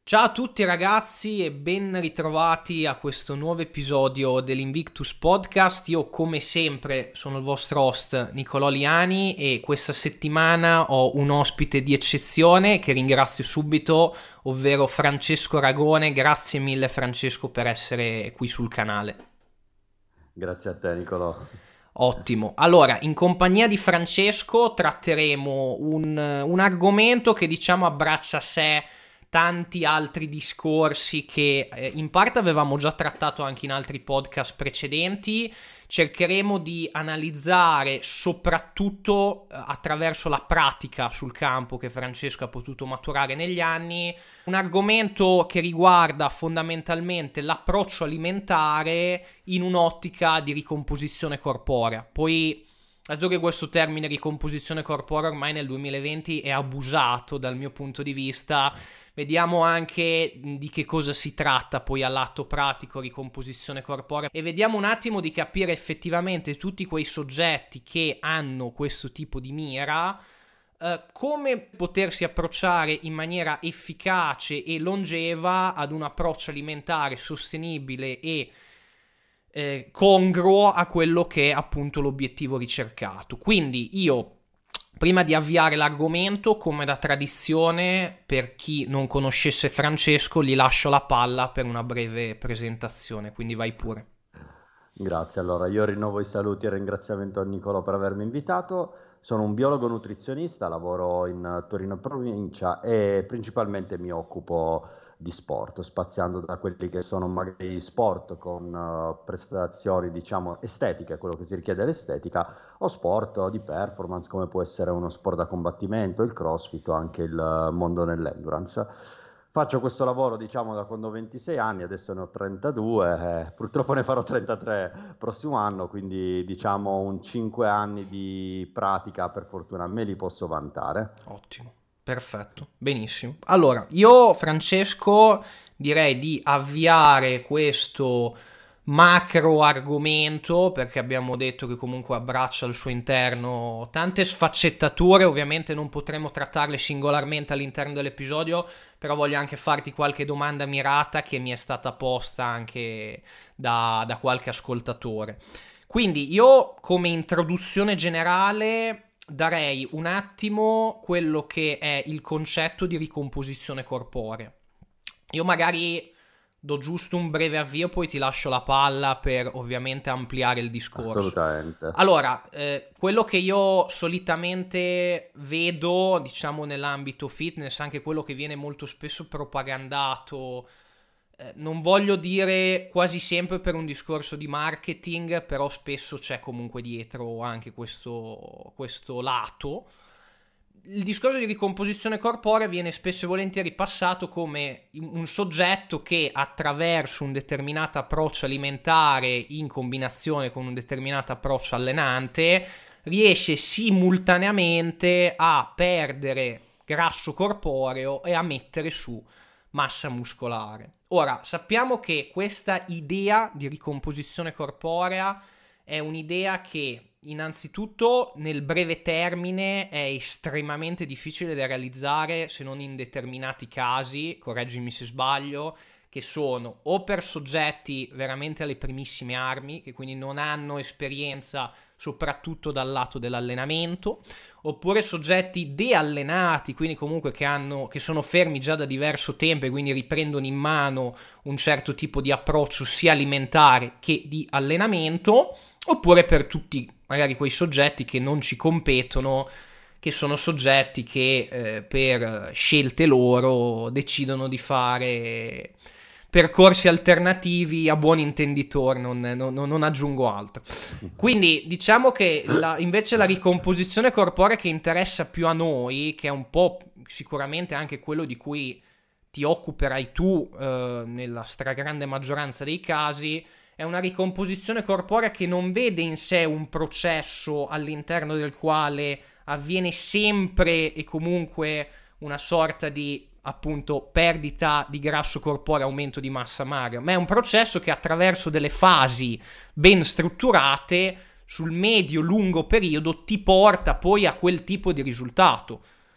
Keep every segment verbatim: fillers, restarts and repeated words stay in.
Ciao a tutti ragazzi e ben ritrovati a questo nuovo episodio dell'Invictus Podcast. Io come sempre sono il vostro host Nicolò Liani e questa settimana ho un ospite di eccezione che ringrazio subito, ovvero Francesco Ragone. Grazie mille Francesco per essere qui sul canale. Grazie a te Nicolò. Ottimo. Allora, in compagnia di Francesco tratteremo un, un argomento che diciamo abbraccia a sé tanti altri discorsi che eh, in parte avevamo già trattato anche in altri podcast precedenti. Cercheremo di analizzare soprattutto eh, attraverso la pratica sul campo che Francesco ha potuto maturare negli anni, un argomento che riguarda fondamentalmente l'approccio alimentare in un'ottica di ricomposizione corporea. Poi dato che questo termine ricomposizione corporea ormai nel duemilaventi è abusato dal mio punto di vista, vediamo anche di che cosa si tratta poi all'atto pratico ricomposizione corporea e vediamo un attimo di capire effettivamente tutti quei soggetti che hanno questo tipo di mira, eh, come potersi approcciare in maniera efficace e longeva ad un approccio alimentare sostenibile e eh, congruo a quello che è appunto l'obiettivo ricercato. Quindi io, prima di avviare l'argomento, come da tradizione, per chi non conoscesse Francesco, gli lascio la palla per una breve presentazione, quindi vai pure. Grazie, allora io rinnovo i saluti e il ringraziamento a Nicolò per avermi invitato. Sono un biologo nutrizionista, lavoro in Torino provincia e principalmente mi occupo di sport, spaziando da quelli che sono magari sport con uh, prestazioni, diciamo, estetiche, quello che si richiede l'estetica, o sport di performance, come può essere uno sport da combattimento, il CrossFit o anche il uh, mondo nell'endurance. Faccio questo lavoro, diciamo, da quando ho ventisei anni, adesso ne ho trentadue, eh, purtroppo ne farò trentatré prossimo anno, quindi diciamo un cinque anni di pratica, per fortuna me li posso vantare. Ottimo, perfetto, benissimo. Allora, io Francesco direi di avviare questo macro argomento, perché abbiamo detto che comunque abbraccia al suo interno tante sfaccettature. Ovviamente non potremo trattarle singolarmente all'interno dell'episodio, però voglio anche farti qualche domanda mirata che mi è stata posta anche da, da qualche ascoltatore. Quindi io, come introduzione generale, darei un attimo quello che è il concetto di ricomposizione corporea. Io magari do giusto un breve avvio, poi ti lascio la palla per ovviamente ampliare il discorso. Assolutamente. Allora, eh, quello che io solitamente vedo, diciamo, nell'ambito fitness, anche quello che viene molto spesso propagandato, eh, non voglio dire quasi sempre per un discorso di marketing, però spesso c'è comunque dietro anche questo, questo lato. Il discorso di ricomposizione corporea viene spesso e volentieri passato come un soggetto che attraverso un determinato approccio alimentare in combinazione con un determinato approccio allenante riesce simultaneamente a perdere grasso corporeo e a mettere su massa muscolare. Ora, sappiamo che questa idea di ricomposizione corporea è un'idea che innanzitutto nel breve termine è estremamente difficile da realizzare, se non in determinati casi, correggimi se sbaglio, che sono o per soggetti veramente alle primissime armi, che quindi non hanno esperienza soprattutto dal lato dell'allenamento, oppure soggetti deallenati, quindi comunque che, hanno, che sono fermi già da diverso tempo e quindi riprendono in mano un certo tipo di approccio sia alimentare che di allenamento, oppure per tutti magari quei soggetti che non ci competono, che sono soggetti che eh, per scelte loro decidono di fare percorsi alternativi. A buon intenditor non, non, non aggiungo altro. Quindi diciamo che la, invece la ricomposizione corporea che interessa più a noi, che è un po' sicuramente anche quello di cui ti occuperai tu eh, nella stragrande maggioranza dei casi, è una ricomposizione corporea che non vede in sé un processo all'interno del quale avviene sempre e comunque una sorta di appunto perdita di grasso corporeo, aumento di massa magra, ma è un processo che attraverso delle fasi ben strutturate sul medio-lungo periodo ti porta poi a quel tipo di risultato.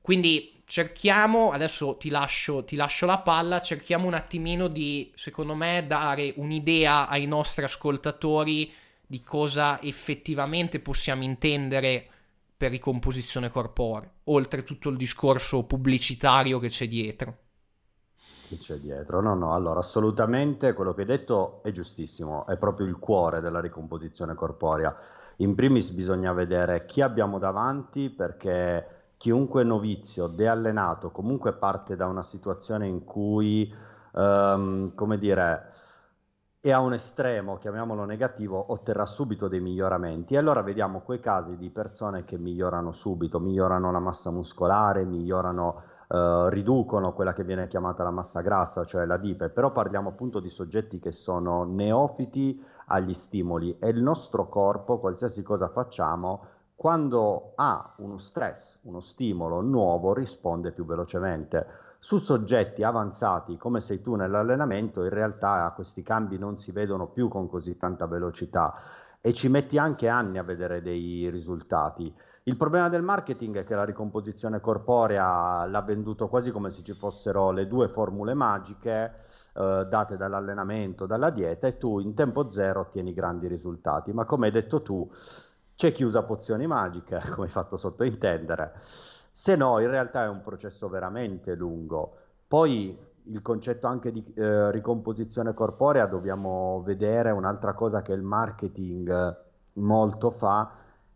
Quindi cerchiamo, adesso ti lascio, ti lascio la palla, cerchiamo un attimino di, secondo me, dare un'idea ai nostri ascoltatori di cosa effettivamente possiamo intendere per ricomposizione corporea, oltre tutto il discorso pubblicitario che c'è dietro. Che c'è dietro? No, no, allora assolutamente quello che hai detto è giustissimo, è proprio il cuore della ricomposizione corporea. In primis bisogna vedere chi abbiamo davanti perché chiunque novizio, deallenato, comunque parte da una situazione in cui, ehm, come dire, è a un estremo, chiamiamolo negativo, otterrà subito dei miglioramenti. E allora vediamo quei casi di persone che migliorano subito, migliorano la massa muscolare, migliorano eh, riducono quella che viene chiamata la massa grassa, cioè l'adipe, però parliamo appunto di soggetti che sono neofiti agli stimoli e il nostro corpo, qualsiasi cosa facciamo, quando ha uno stress, uno stimolo nuovo, risponde più velocemente. Su soggetti avanzati come sei tu nell'allenamento, in realtà questi cambi non si vedono più con così tanta velocità e ci metti anche anni a vedere dei risultati. Il problema del marketing è che la ricomposizione corporea l'ha venduto quasi come se ci fossero le due formule magiche eh, date dall'allenamento, dalla dieta e tu in tempo zero ottieni grandi risultati. Ma come hai detto tu, c'è chi usa pozioni magiche, come hai fatto sottointendere, se no in realtà è un processo veramente lungo. Poi il concetto anche di eh, ricomposizione corporea dobbiamo vedere un'altra cosa che il marketing eh, molto fa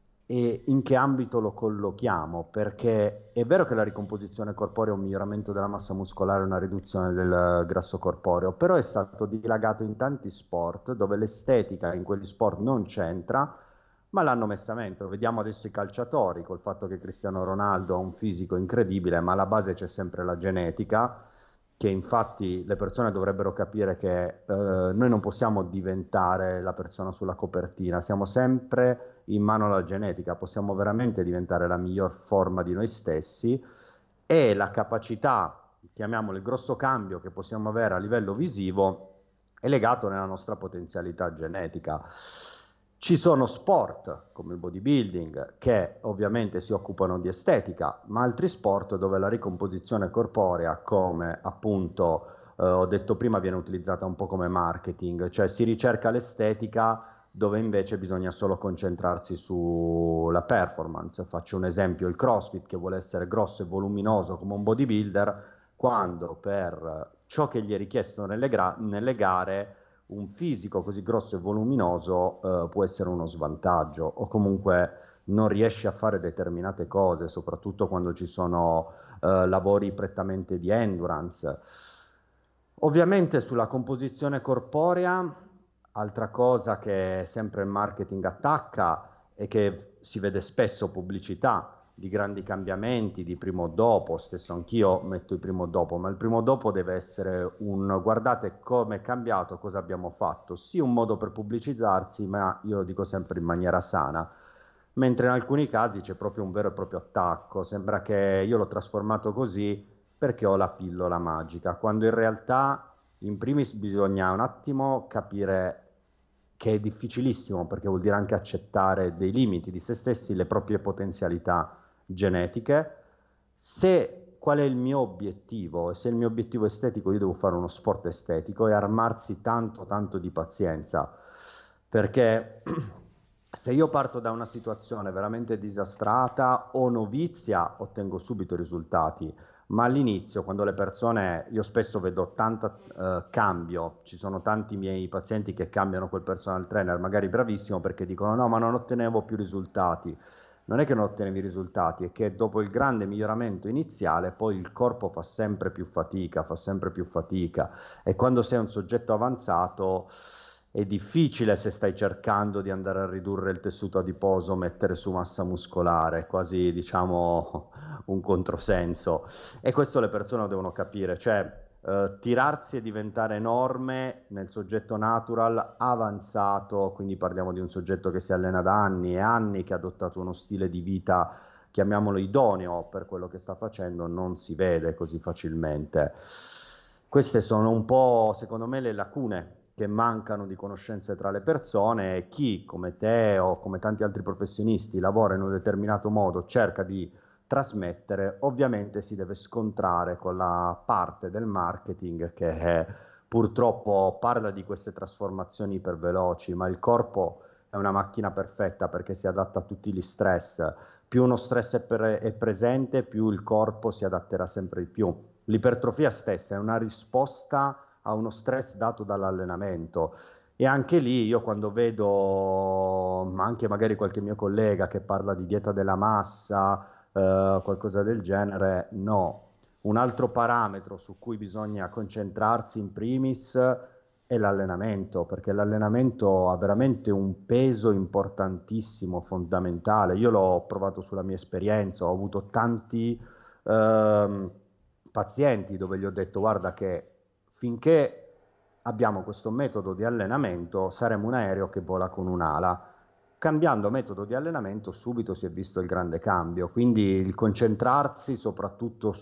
e in che ambito lo collochiamo, perché è vero che la ricomposizione corporea è un miglioramento della massa muscolare, una riduzione del grasso corporeo, però è stato dilagato in tanti sport dove l'estetica in quegli sport non c'entra, ma l'hanno messa a mento. Vediamo adesso i calciatori, col fatto che Cristiano Ronaldo ha un fisico incredibile, ma alla base c'è sempre la genetica, che infatti le persone dovrebbero capire che eh, noi non possiamo diventare la persona sulla copertina, siamo sempre in mano alla genetica, possiamo veramente diventare la miglior forma di noi stessi e la capacità, chiamiamolo il grosso cambio che possiamo avere a livello visivo, è legato nella nostra potenzialità genetica. Ci sono sport come il bodybuilding che ovviamente si occupano di estetica, ma altri sport dove la ricomposizione corporea, come appunto eh, ho detto prima, viene utilizzata un po' come marketing, cioè si ricerca l'estetica dove invece bisogna solo concentrarsi sulla performance. Faccio un esempio, il CrossFit che vuole essere grosso e voluminoso come un bodybuilder, quando per ciò che gli è richiesto nelle, gra- nelle gare un fisico così grosso e voluminoso eh, può essere uno svantaggio o comunque non riesce a fare determinate cose, soprattutto quando ci sono eh, lavori prettamente di endurance. Ovviamente sulla composizione corporea, altra cosa che sempre il marketing attacca e che si vede spesso pubblicità di grandi cambiamenti, di primo o dopo, stesso anch'io metto il primo o dopo, ma il primo o dopo deve essere un guardate come è cambiato, cosa abbiamo fatto, sì un modo per pubblicizzarsi, ma io lo dico sempre in maniera sana, mentre in alcuni casi c'è proprio un vero e proprio attacco, sembra che io l'ho trasformato così perché ho la pillola magica, quando in realtà in primis bisogna un attimo capire che è difficilissimo perché vuol dire anche accettare dei limiti di se stessi, le proprie potenzialità genetiche. Se qual è il mio obiettivo? E se il mio obiettivo è estetico, io devo fare uno sport estetico e armarsi tanto tanto di pazienza, perché se io parto da una situazione veramente disastrata o novizia, ottengo subito i risultati, ma all'inizio, quando le persone, io spesso vedo tanto eh, cambio, ci sono tanti miei pazienti che cambiano quel personal trainer, magari bravissimo, perché dicono no, ma non ottenevo più risultati. Non è che non ottenevi risultati, è che dopo il grande miglioramento iniziale, poi il corpo fa sempre più fatica, fa sempre più fatica. E quando sei un soggetto avanzato è difficile se stai cercando di andare a ridurre il tessuto adiposo, mettere su massa muscolare, quasi diciamo un controsenso. E questo le persone lo devono capire, cioè eh, tirarsi e diventare enorme nel soggetto natural avanzato, quindi parliamo di un soggetto che si allena da anni e anni, che ha adottato uno stile di vita, chiamiamolo idoneo per quello che sta facendo, non si vede così facilmente. Queste sono un po', secondo me, le lacune che mancano di conoscenze tra le persone e chi, come te o come tanti altri professionisti, lavora in un determinato modo, cerca di trasmettere, ovviamente si deve scontrare con la parte del marketing che è, purtroppo parla di queste trasformazioni iperveloci, ma il corpo è una macchina perfetta perché si adatta a tutti gli stress. Più uno stress è, pre- è presente, più il corpo si adatterà sempre di più. L'ipertrofia stessa è una risposta a uno stress dato dall'allenamento. E anche lì io quando vedo, ma anche magari qualche mio collega che parla di dieta della massa, eh, qualcosa del genere, no. Un altro parametro su cui bisogna concentrarsi in primis è l'allenamento, perché l'allenamento ha veramente un peso importantissimo, fondamentale. Io l'ho provato sulla mia esperienza, ho avuto tanti ehm, pazienti dove gli ho detto guarda che finché abbiamo questo metodo di allenamento saremo un aereo che vola con un'ala. Cambiando metodo di allenamento subito si è visto il grande cambio, quindi il concentrarsi soprattutto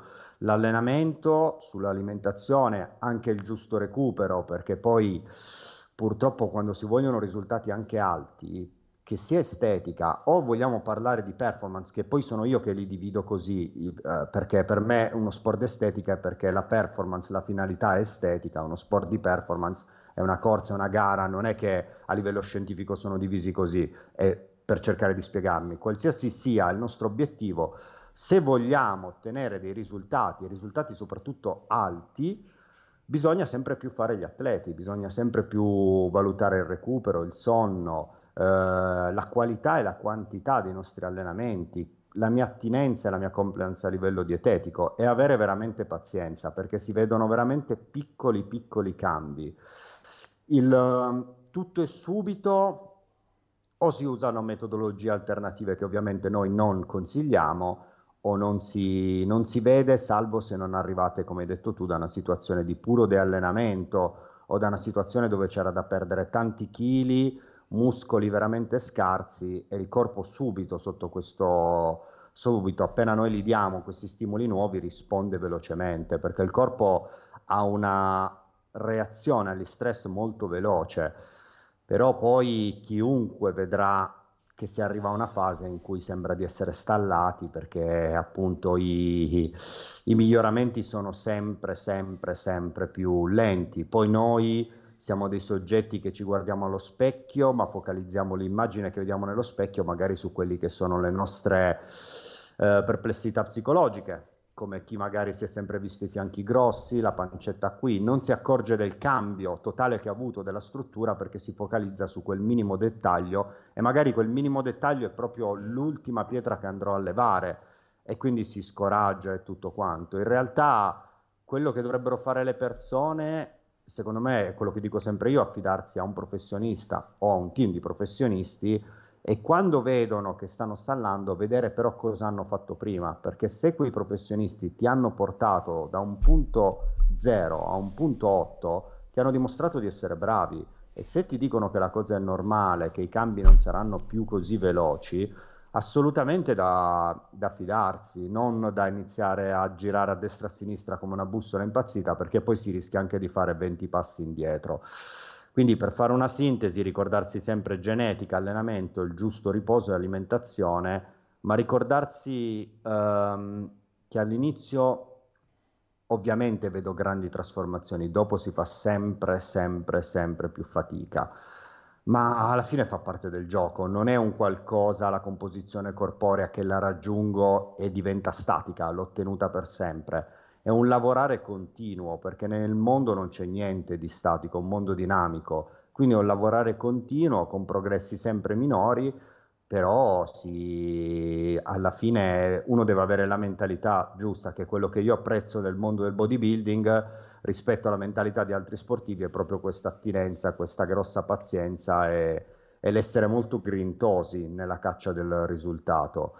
sull'allenamento, sull'alimentazione, anche il giusto recupero, perché poi purtroppo quando si vogliono risultati anche alti, che sia estetica o vogliamo parlare di performance, che poi sono io che li divido così, eh, perché per me uno sport di estetica è perché la performance, la finalità è estetica, uno sport di performance è una corsa, è una gara, non è che a livello scientifico sono divisi così, è per cercare di spiegarmi, qualsiasi sia il nostro obiettivo, se vogliamo ottenere dei risultati, risultati soprattutto alti, bisogna sempre più fare gli atleti, bisogna sempre più valutare il recupero, il sonno, eh, la qualità e la quantità dei nostri allenamenti, la mia attinenza e la mia compliance a livello dietetico e avere veramente pazienza perché si vedono veramente piccoli piccoli cambi. Il eh, tutto e subito o si usano metodologie alternative che ovviamente noi non consigliamo o non si, non si vede, salvo se non arrivate, come hai detto tu, da una situazione di puro deallenamento o da una situazione dove c'era da perdere tanti chili, muscoli veramente scarsi e il corpo subito sotto questo, subito appena noi gli diamo questi stimoli nuovi risponde velocemente perché il corpo ha una reazione agli stress molto veloce, però poi chiunque vedrà che si arriva a una fase in cui sembra di essere stallati perché appunto i, i miglioramenti sono sempre, sempre, sempre più lenti. Poi noi siamo dei soggetti che ci guardiamo allo specchio, ma focalizziamo l'immagine che vediamo nello specchio magari su quelli che sono le nostre eh, perplessità psicologiche, come chi magari si è sempre visto i fianchi grossi, la pancetta qui, non si accorge del cambio totale che ha avuto della struttura perché si focalizza su quel minimo dettaglio e magari quel minimo dettaglio è proprio l'ultima pietra che andrò a levare e quindi si scoraggia e tutto quanto. In realtà quello che dovrebbero fare le persone, secondo me, è quello che dico sempre io, affidarsi a un professionista o a un team di professionisti e quando vedono che stanno stallando, vedere però cosa hanno fatto prima, perché se quei professionisti ti hanno portato da un punto zero a un punto otto, ti hanno dimostrato di essere bravi e se ti dicono che la cosa è normale, che i cambi non saranno più così veloci, assolutamente da, da fidarsi, non da iniziare a girare a destra e a sinistra come una bussola impazzita, perché poi si rischia anche di fare venti passi indietro. Quindi per fare una sintesi, ricordarsi sempre genetica, allenamento, il giusto riposo e alimentazione, ma ricordarsi ehm, che all'inizio ovviamente vedo grandi trasformazioni, dopo si fa sempre, sempre, sempre più fatica, ma alla fine fa parte del gioco, non è un qualcosa, la composizione corporea che la raggiungo e diventa statica, l'ho ottenuta per sempre. È un lavorare continuo, perché nel mondo non c'è niente di statico, è un mondo dinamico, quindi è un lavorare continuo con progressi sempre minori, però si, alla fine uno deve avere la mentalità giusta, che è quello che io apprezzo nel mondo del bodybuilding rispetto alla mentalità di altri sportivi, è proprio questa attinenza, questa grossa pazienza e, e l'essere molto grintosi nella caccia del risultato.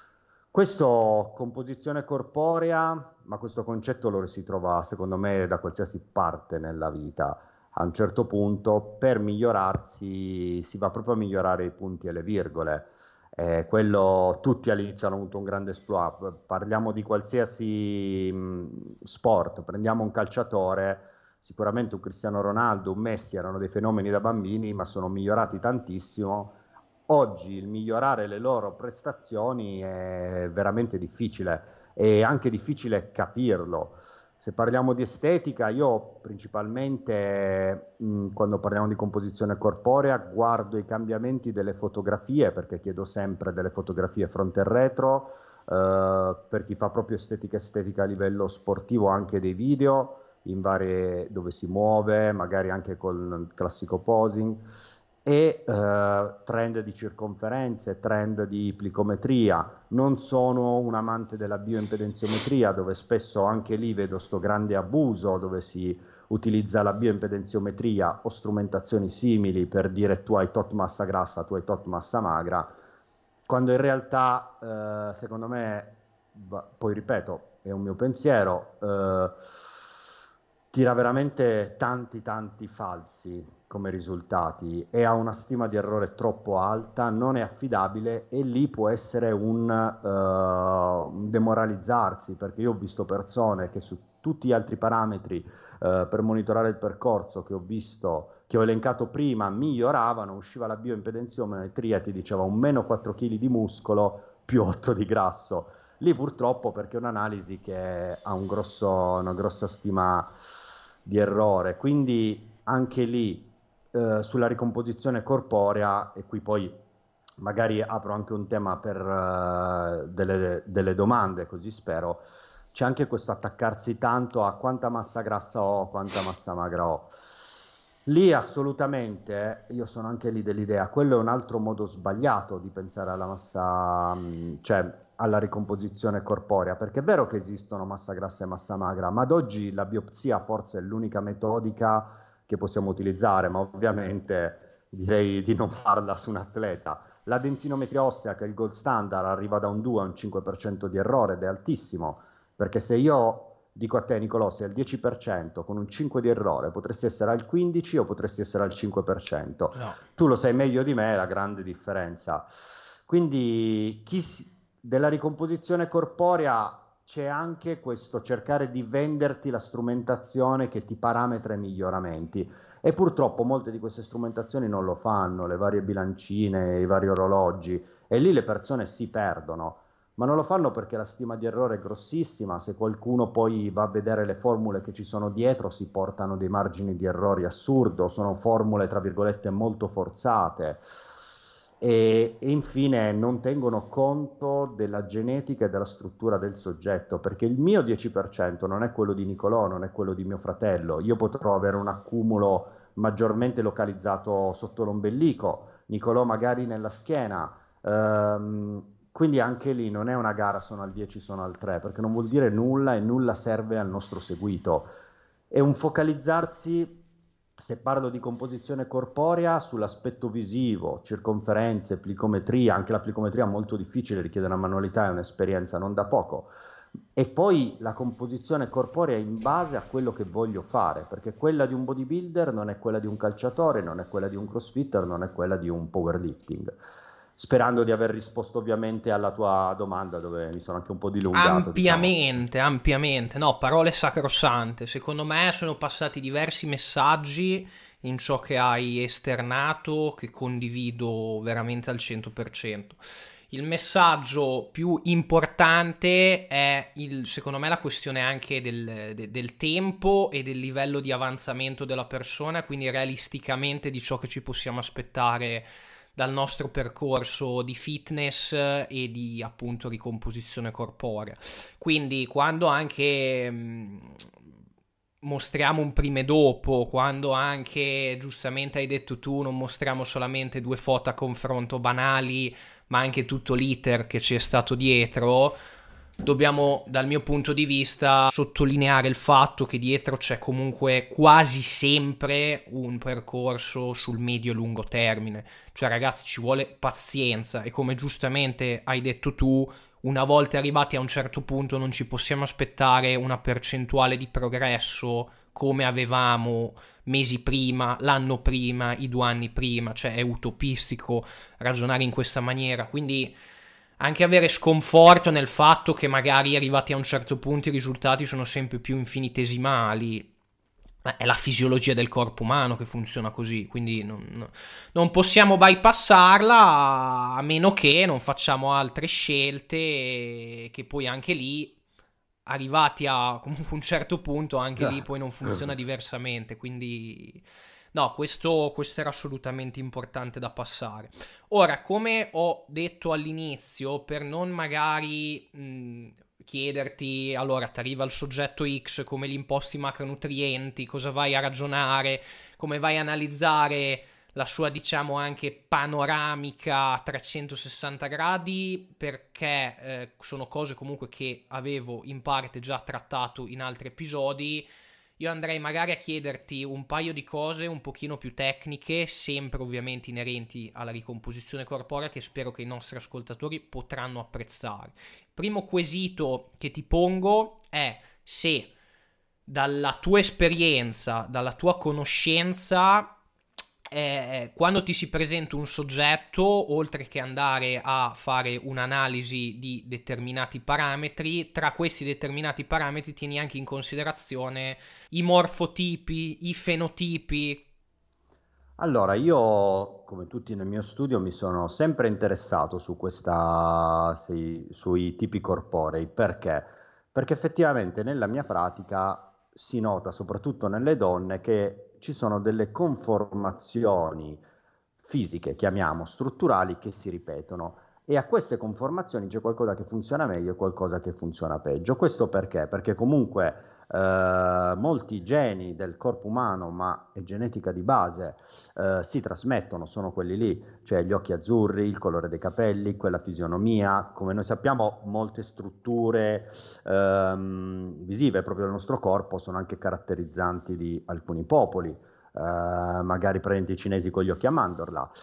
Questo composizione corporea, ma questo concetto lo si trova secondo me da qualsiasi parte nella vita. A un certo punto per migliorarsi si va proprio a migliorare i punti e le virgole. Eh, quello tutti all'inizio hanno avuto un grande exploit. Parliamo di qualsiasi mh, sport, prendiamo un calciatore, sicuramente un Cristiano Ronaldo, un Messi erano dei fenomeni da bambini, ma sono migliorati tantissimo. oggi il migliorare le loro prestazioni è veramente difficile, è anche difficile capirlo. Se parliamo di estetica, io principalmente mh, quando parliamo di composizione corporea guardo i cambiamenti delle fotografie, perché chiedo sempre delle fotografie fronte e retro, eh, per chi fa proprio estetica estetica a livello sportivo, anche dei video in varie dove si muove, magari anche col classico posing, e eh, trend di circonferenze, trend di plicometria. Non sono un amante della bioimpedenziometria, dove spesso anche lì vedo sto grande abuso, dove si utilizza la bioimpedenziometria o strumentazioni simili per dire tu hai tot massa grassa, tu hai tot massa magra, quando in realtà, eh, secondo me, va- poi ripeto, è un mio pensiero, eh, tira veramente tanti tanti falsi come risultati e ha una stima di errore troppo alta, non è affidabile e lì può essere un, eh, un demoralizzarsi, perché io ho visto persone che su tutti gli altri parametri eh, per monitorare il percorso che ho visto, che ho elencato prima, miglioravano, usciva la bioimpedenziometria e ti diceva un meno quattro chili di muscolo più otto di grasso. Lì purtroppo perché è un'analisi che ha un grosso, una grossa stima di errore, quindi anche lì eh, sulla ricomposizione corporea, e qui poi magari apro anche un tema per eh, delle, delle domande, così spero, c'è anche questo attaccarsi tanto a quanta massa grassa ho, quanta massa magra ho. Lì assolutamente, io sono anche lì dell'idea, quello è un altro modo sbagliato di pensare alla massa, mh, cioè alla ricomposizione corporea, perché è vero che esistono massa grassa e massa magra, ma ad oggi la biopsia forse è l'unica metodica che possiamo utilizzare, ma ovviamente direi di non farla su un atleta. La densinometria ossea, che è il gold standard, arriva da un due a un cinque per cento di errore ed è altissimo, perché se io dico a te, Nicolò, sei al dieci per cento con un cinque di errore, potresti essere al quindici o potresti essere al cinque per cento. No. Tu lo sai meglio di me, la grande differenza. Quindi chi si- della ricomposizione corporea c'è anche questo cercare di venderti la strumentazione che ti parametra i miglioramenti. E purtroppo molte di queste strumentazioni non lo fanno, le varie bilancine, i vari orologi, e lì le persone si perdono. Ma non lo fanno perché la stima di errore è grossissima. Se qualcuno poi va a vedere le formule che ci sono dietro, si portano dei margini di errori assurdo, sono formule tra virgolette molto forzate. E, e infine non tengono conto della genetica e della struttura del soggetto, perché il mio dieci per cento non è quello di Nicolò, non è quello di mio fratello. Io potrò avere un accumulo maggiormente localizzato sotto l'ombelico, Nicolò magari nella schiena. Ehm, quindi anche lì non è una gara sono al dieci, sono al tre, perché non vuol dire nulla e nulla serve al nostro seguito. È un focalizzarsi, se parlo di composizione corporea, sull'aspetto visivo, circonferenze, plicometria. Anche la plicometria è molto difficile, richiede una manualità e un'esperienza non da poco. E poi la composizione corporea in base a quello che voglio fare, perché quella di un bodybuilder non è quella di un calciatore, non è quella di un crossfitter, non è quella di un powerlifting. Sperando di aver risposto ovviamente alla tua domanda, dove mi sono anche un po' dilungato, diciamo. Ampiamente, ampiamente, no, parole sacrosante. Secondo me sono passati diversi messaggi in ciò che hai esternato, che condivido veramente al cento per cento. Il messaggio più importante è, il, secondo me, la questione anche del, de, del tempo e del livello di avanzamento della persona, quindi realisticamente di ciò che ci possiamo aspettare dal nostro percorso di fitness e di appunto ricomposizione corporea. Quindi quando anche mh, mostriamo un prima e dopo, quando anche giustamente hai detto tu non mostriamo solamente due foto a confronto banali, ma anche tutto l'iter che ci è stato dietro, dobbiamo, dal mio punto di vista, sottolineare il fatto che dietro c'è comunque quasi sempre un percorso sul medio-lungo termine. Cioè, ragazzi, ci vuole pazienza e, come giustamente hai detto tu, una volta arrivati a un certo punto non ci possiamo aspettare una percentuale di progresso come avevamo mesi prima, l'anno prima, i due anni prima. Cioè, è utopistico ragionare in questa maniera. Quindi anche avere sconforto nel fatto che magari arrivati a un certo punto i risultati sono sempre più infinitesimali Eh, È la fisiologia del corpo umano che funziona così, quindi non, no- non possiamo bypassarla a meno che non facciamo altre scelte che poi anche lì, arrivati a comunque un certo punto, anche lì poi non funziona diversamente. Quindi no, questo, questo era assolutamente importante da passare. Ora, come ho detto all'inizio, per non magari mh, chiederti, allora ti arriva il soggetto X, come li imposti i macronutrienti, cosa vai a ragionare, come vai a analizzare la sua, diciamo, anche panoramica a trecentosessanta gradi, perché eh, sono cose comunque che avevo in parte già trattato in altri episodi. Io andrei magari a chiederti un paio di cose un pochino più tecniche, sempre ovviamente inerenti alla ricomposizione corporea, che spero che i nostri ascoltatori potranno apprezzare. Il primo quesito che ti pongo è se dalla tua esperienza, dalla tua conoscenza, eh, quando ti si presenta un soggetto, oltre che andare a fare un'analisi di determinati parametri, tra questi determinati parametri tieni anche in considerazione i morfotipi, i fenotipi. Allora, io, come tutti nel mio studio, mi sono sempre interessato su questa, sei- sui tipi corporei. Perché? Perché effettivamente nella mia pratica si nota, soprattutto nelle donne, che ci sono delle conformazioni fisiche, chiamiamo strutturali, che si ripetono. E a queste conformazioni c'è qualcosa che funziona meglio e qualcosa che funziona peggio. Questo perché? Perché comunque eh, molti geni del corpo umano, ma è genetica di base, eh, si trasmettono, sono quelli lì, cioè gli occhi azzurri, il colore dei capelli, quella fisionomia. Come noi sappiamo, molte strutture ehm, visive proprio del nostro corpo sono anche caratterizzanti di alcuni popoli. Eh, magari prendi i cinesi con gli occhi a mandorla.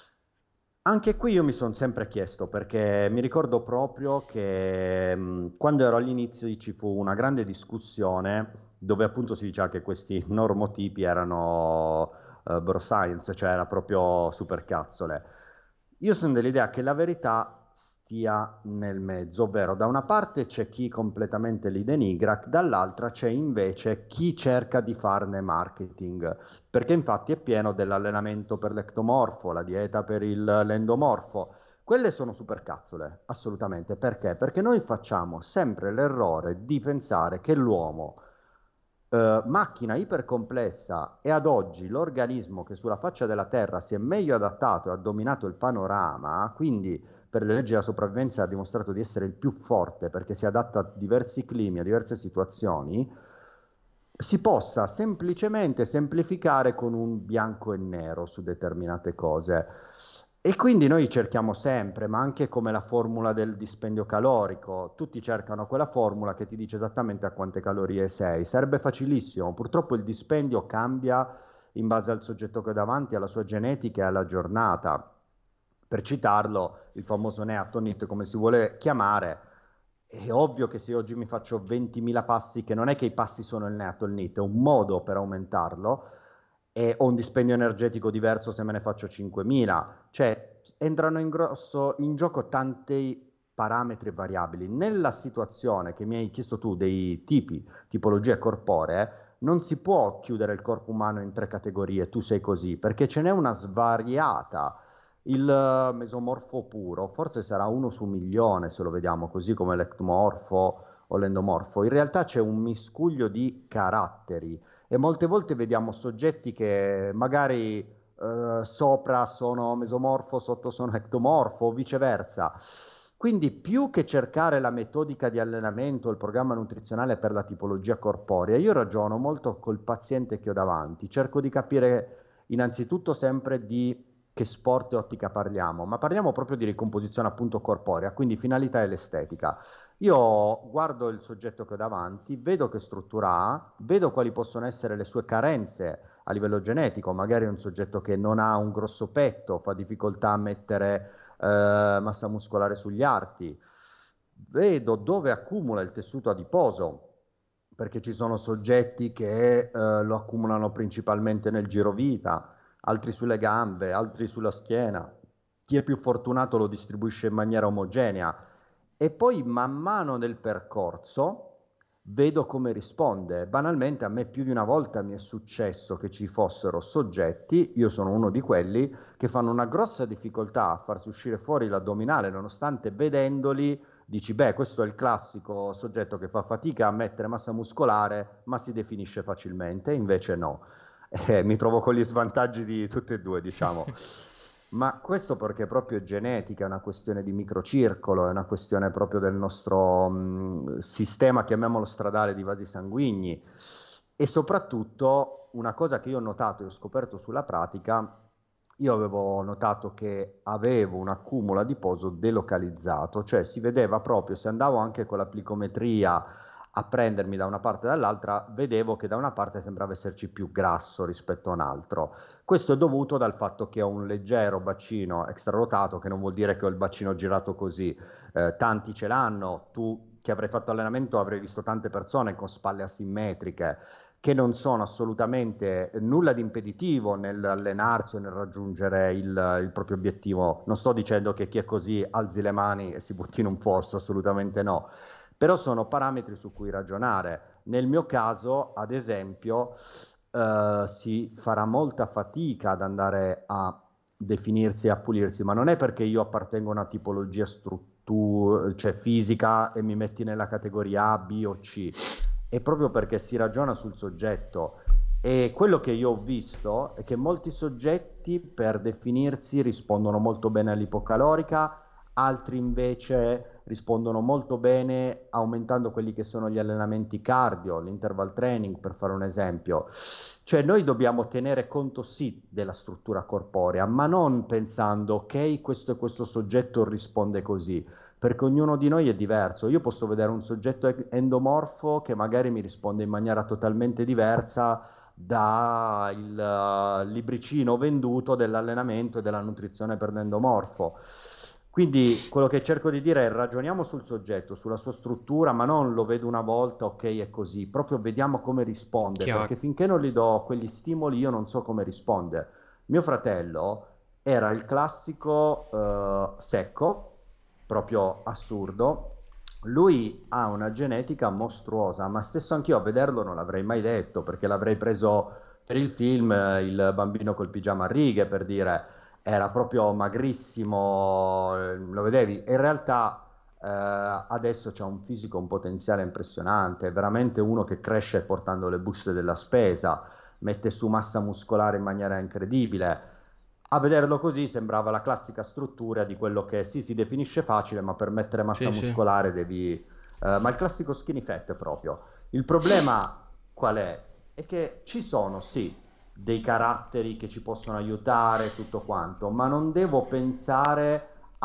Anche qui io mi sono sempre chiesto, perché mi ricordo proprio che mh, quando ero all'inizio ci fu una grande discussione dove appunto si diceva che questi normotipi erano eh, bro science, cioè era proprio supercazzole. Io sono dell'idea che la verità stia nel mezzo, ovvero da una parte c'è chi completamente li denigra, dall'altra c'è invece chi cerca di farne marketing, perché infatti è pieno dell'allenamento per l'ectomorfo, la dieta per il, l'endomorfo. Quelle sono supercazzole, assolutamente. Perché? Perché noi facciamo sempre l'errore di pensare che l'uomo, eh, macchina ipercomplessa, e ad oggi l'organismo che sulla faccia della Terra si è meglio adattato e ha dominato il panorama, quindi per le leggi della sopravvivenza ha dimostrato di essere il più forte perché si adatta a diversi climi, a diverse situazioni, si possa semplicemente semplificare con un bianco e nero su determinate cose. E quindi noi cerchiamo sempre, ma anche come la formula del dispendio calorico, tutti cercano quella formula che ti dice esattamente a quante calorie sei. Sarebbe facilissimo, purtroppo il dispendio cambia in base al soggetto che ho davanti, alla sua genetica e alla giornata. Per citarlo, il famoso neatonit, come si vuole chiamare, è ovvio che se oggi mi faccio ventimila passi, che non è che i passi sono il neatonit, è un modo per aumentarlo, e ho un dispendio energetico diverso se me ne faccio cinquemila. Cioè, entrano in, grosso, in gioco tanti parametri e variabili. Nella situazione che mi hai chiesto tu, dei tipi, tipologie corporee, non si può chiudere il corpo umano in tre categorie, tu sei così, perché ce n'è una svariata. Il eh, mesomorfo puro forse sarà uno su un milione se lo vediamo così, come l'ectomorfo o l'endomorfo. In realtà c'è un miscuglio di caratteri e molte volte vediamo soggetti che magari eh, sopra sono mesomorfo, sotto sono ectomorfo o viceversa. Quindi più che cercare la metodica di allenamento, il programma nutrizionale per la tipologia corporea, io ragiono molto col paziente che ho davanti, cerco di capire innanzitutto sempre di che sport e ottica parliamo, ma parliamo proprio di ricomposizione appunto corporea, quindi finalità e l'estetica. Io guardo il soggetto che ho davanti, vedo che struttura ha, vedo quali possono essere le sue carenze a livello genetico, magari è un soggetto che non ha un grosso petto, fa difficoltà a mettere eh, massa muscolare sugli arti, vedo dove accumula il tessuto adiposo, perché ci sono soggetti che eh, lo accumulano principalmente nel girovita, altri sulle gambe, altri sulla schiena. Chi è più fortunato lo distribuisce in maniera omogenea. E poi man mano nel percorso vedo come risponde. Banalmente a me più di una volta mi è successo che ci fossero soggetti, io sono uno di quelli, che fanno una grossa difficoltà a farsi uscire fuori l'addominale, nonostante vedendoli dici, beh, questo è il classico soggetto che fa fatica a mettere massa muscolare, ma si definisce facilmente, invece no. Eh, mi trovo con gli svantaggi di tutte e due, diciamo. Ma questo perché proprio è genetica, è una questione di microcircolo, è una questione proprio del nostro mh, sistema, chiamiamolo stradale, di vasi sanguigni. E soprattutto una cosa che io ho notato e ho scoperto sulla pratica, io avevo notato che avevo un accumulo adiposo delocalizzato, cioè si vedeva proprio, se andavo anche con la plicometria a prendermi da una parte e dall'altra, vedevo che da una parte sembrava esserci più grasso rispetto a un altro. Questo è dovuto dal fatto che ho un leggero bacino extrarotato, che non vuol dire che ho il bacino girato così. Eh, tanti ce l'hanno, tu che avrai fatto allenamento avrai visto tante persone con spalle asimmetriche, che non sono assolutamente nulla di impeditivo nell'allenarsi o nel raggiungere il, il proprio obiettivo. Non sto dicendo che chi è così alzi le mani e si butti in un fosso, assolutamente no. Però sono parametri su cui ragionare. Nel mio caso, ad esempio, eh, si farà molta fatica ad andare a definirsi e a pulirsi, ma non è perché io appartengo a una tipologia struttura, cioè fisica, e mi metti nella categoria A, B o C, è proprio perché si ragiona sul soggetto. E quello che io ho visto è che molti soggetti per definirsi rispondono molto bene all'ipocalorica, altri invece rispondono molto bene aumentando quelli che sono gli allenamenti cardio, l'interval training, per fare un esempio. Cioè noi dobbiamo tenere conto sì della struttura corporea, ma non pensando ok, questo e questo soggetto risponde così, perché ognuno di noi è diverso. Io posso vedere un soggetto endomorfo che magari mi risponde in maniera totalmente diversa dal uh, libricino venduto dell'allenamento e della nutrizione per l'endomorfo. Quindi quello che cerco di dire è ragioniamo sul soggetto, sulla sua struttura, ma non lo vedo una volta, ok, è così, proprio vediamo come risponde, Chiaro. perché finché non gli do quegli stimoli io non so come risponde. Mio fratello era il classico uh, secco, proprio assurdo. Lui ha una genetica mostruosa, ma stesso anch'io a vederlo non l'avrei mai detto, perché l'avrei preso per il film eh, Il bambino col pigiama a righe, per dire, era proprio magrissimo, eh, lo vedevi. In realtà eh, adesso c'ha un fisico, un potenziale impressionante, è veramente uno che cresce portando le buste della spesa, mette su massa muscolare in maniera incredibile. A vederlo così sembrava la classica struttura di quello che sì, si definisce facile, ma per mettere massa Sì, sì. muscolare devi... eh, ma il classico skinny fat proprio. Il problema qual è? È che ci sono, sì, dei caratteri che ci possono aiutare, tutto quanto, ma non devo pensare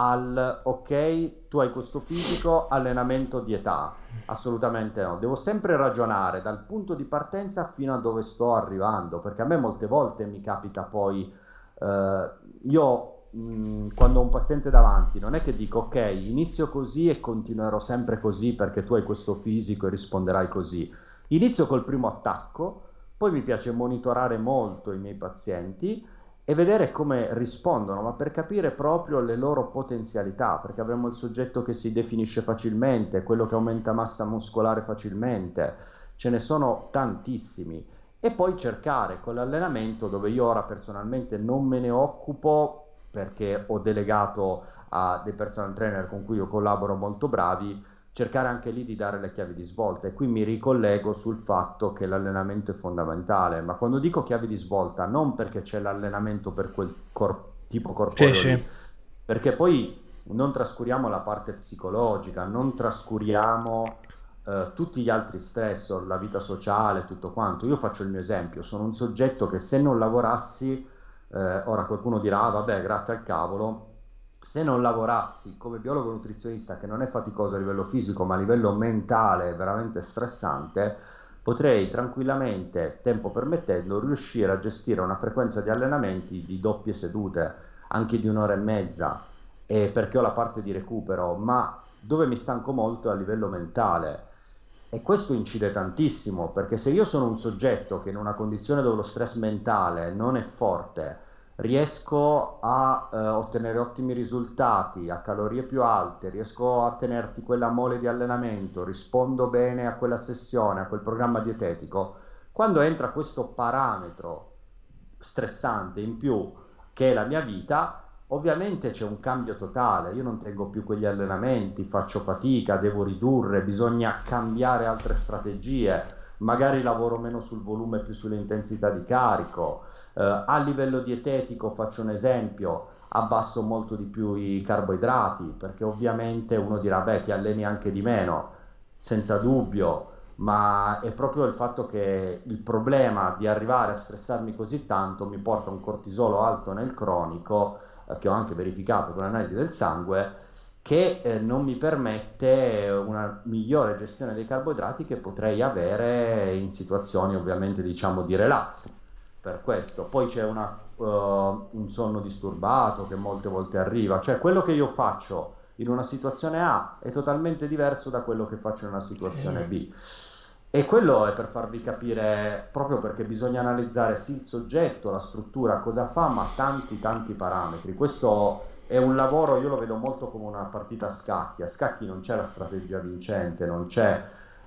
al ok, tu hai questo fisico, allenamento di età. Assolutamente no. Devo sempre ragionare dal punto di partenza fino a dove sto arrivando, perché a me molte volte mi capita poi Uh, io mh, quando ho un paziente davanti non è che dico ok, inizio così e continuerò sempre così perché tu hai questo fisico e risponderai così. Inizio col primo attacco, poi mi piace monitorare molto i miei pazienti e vedere come rispondono, ma per capire proprio le loro potenzialità, perché avremo il soggetto che si definisce facilmente, quello che aumenta massa muscolare facilmente, ce ne sono tantissimi. E poi cercare con l'allenamento, dove io ora personalmente non me ne occupo perché ho delegato a dei personal trainer con cui io collaboro molto bravi, cercare anche lì di dare le chiavi di svolta. E qui mi ricollego sul fatto che l'allenamento è fondamentale, ma quando dico chiavi di svolta non perché c'è l'allenamento per quel cor- tipo Sì, corporeo sì. lì, perché poi non trascuriamo la parte psicologica, non trascuriamo eh, tutti gli altri stressor, la vita sociale, tutto quanto. Io faccio il mio esempio, sono un soggetto che se non lavorassi, eh, ora qualcuno dirà, "Ah, vabbè, grazie al cavolo", se non lavorassi come biologo nutrizionista, che non è faticoso a livello fisico, ma a livello mentale è veramente stressante, potrei tranquillamente, tempo permettendo, riuscire a gestire una frequenza di allenamenti di doppie sedute, anche di un'ora e mezza, e perché ho la parte di recupero, ma dove mi stanco molto è a livello mentale. E questo incide tantissimo, perché se io sono un soggetto che in una condizione dove lo stress mentale non è forte, riesco a eh, ottenere ottimi risultati, a calorie più alte, riesco a tenerti quella mole di allenamento, rispondo bene a quella sessione, a quel programma dietetico, quando entra questo parametro stressante in più che è la mia vita, ovviamente c'è un cambio totale. Io non tengo più quegli allenamenti, faccio fatica, devo ridurre, bisogna cambiare altre strategie, magari lavoro meno sul volume, più sull'intensità di carico. Eh, a livello dietetico, faccio un esempio, abbasso molto di più i carboidrati, perché ovviamente uno dirà, beh, ti alleni anche di meno, senza dubbio, ma è proprio il fatto che il problema di arrivare a stressarmi così tanto mi porta a un cortisolo alto nel cronico, eh, che ho anche verificato con l'analisi del sangue, che eh, non mi permette una migliore gestione dei carboidrati che potrei avere in situazioni ovviamente diciamo di relax. Per questo poi c'è una, uh, un sonno disturbato che molte volte arriva, cioè quello che io faccio in una situazione A è totalmente diverso da quello che faccio in una situazione B. E quello è per farvi capire, proprio perché bisogna analizzare sì il soggetto, la struttura, cosa fa, ma tanti tanti parametri. Questo è un lavoro, io lo vedo molto come una partita a scacchi. A scacchi non c'è la strategia vincente, non c'è...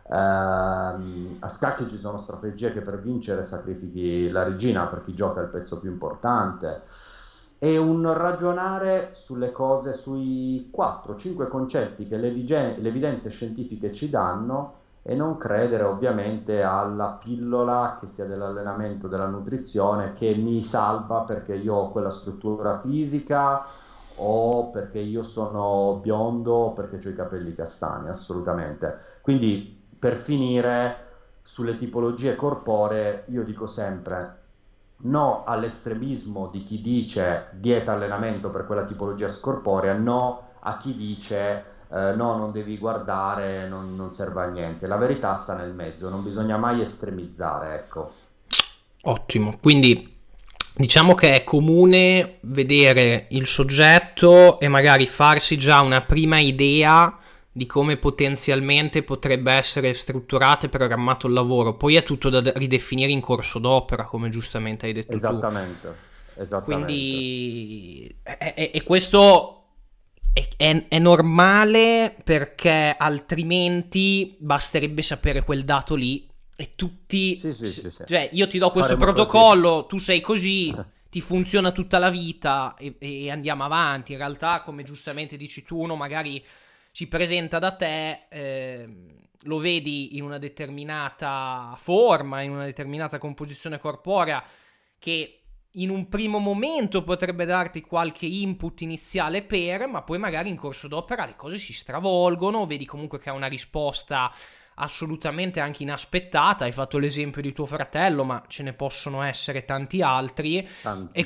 ehm, a scacchi ci sono strategie che per vincere sacrifichi la regina per chi gioca il pezzo più importante. È un ragionare sulle cose, sui quattro cinque concetti che le, vige- le evidenze scientifiche ci danno, e non credere ovviamente alla pillola che sia dell'allenamento, della nutrizione, che mi salva perché io ho quella struttura fisica o perché io sono biondo o perché ho i capelli castani, assolutamente. Quindi per finire, sulle tipologie corporee io dico sempre no all'estremismo di chi dice dieta allenamento per quella tipologia corporea, no a chi dice eh, no, non devi guardare, non, non serve a niente. La verità sta nel mezzo, non bisogna mai estremizzare, ecco. Ottimo, quindi diciamo che è comune vedere il soggetto e magari farsi già una prima idea di come potenzialmente potrebbe essere strutturato e programmato il lavoro. Poi è tutto da ridefinire in corso d'opera, come giustamente hai detto tu. Esattamente, esattamente. Quindi e, e- e questo è, è- è normale, perché altrimenti basterebbe sapere quel dato lì e tutti, Sì, sì, sì, sì. cioè io ti do questo Faremo così. protocollo, tu sei così, ti funziona tutta la vita e, e andiamo avanti. In realtà, come giustamente dici tu, uno magari si presenta da te, eh, lo vedi in una determinata forma, in una determinata composizione corporea, che in un primo momento potrebbe darti qualche input iniziale per, ma poi magari in corso d'opera le cose si stravolgono, vedi comunque che ha una risposta assolutamente anche inaspettata. Hai fatto l'esempio di tuo fratello, ma ce ne possono essere tanti altri, e Tantissimi, sì.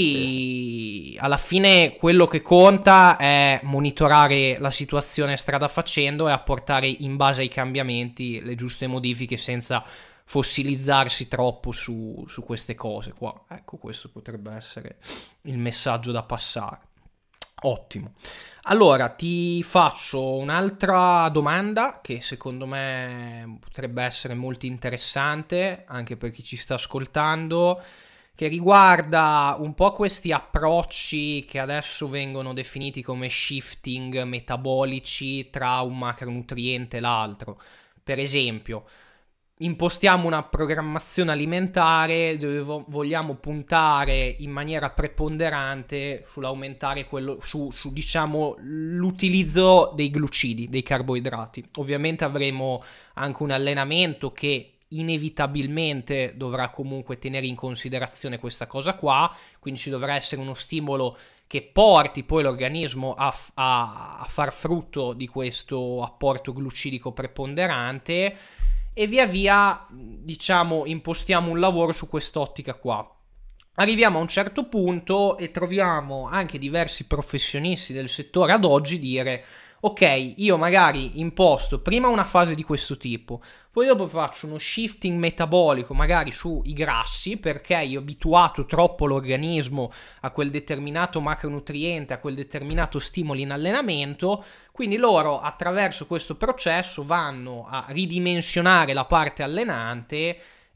quindi alla fine quello che conta è monitorare la situazione strada facendo e apportare in base ai cambiamenti le giuste modifiche senza fossilizzarsi troppo su, su queste cose qua. Ecco, questo potrebbe essere il messaggio da passare. Ottimo. Allora, ti faccio un'altra domanda che secondo me potrebbe essere molto interessante anche per chi ci sta ascoltando, che riguarda un po' questi approcci che adesso vengono definiti come shifting metabolici tra un macronutriente e l'altro. Per esempio, impostiamo una programmazione alimentare dove vo- vogliamo puntare in maniera preponderante sull'aumentare quello, su, su diciamo l'utilizzo dei glucidi, dei carboidrati. Ovviamente avremo anche un allenamento che inevitabilmente dovrà comunque tenere in considerazione questa cosa qua, quindi ci dovrà essere uno stimolo che porti poi l'organismo a, f- a, a far frutto di questo apporto glucidico preponderante, e via via, diciamo, impostiamo un lavoro su quest'ottica qua. Arriviamo a un certo punto e troviamo anche diversi professionisti del settore ad oggi dire: ok, io magari imposto prima una fase di questo tipo, poi dopo faccio uno shifting metabolico magari sui grassi, perché io ho abituato troppo l'organismo a quel determinato macronutriente, a quel determinato stimolo in allenamento. Quindi loro attraverso questo processo vanno a ridimensionare la parte allenante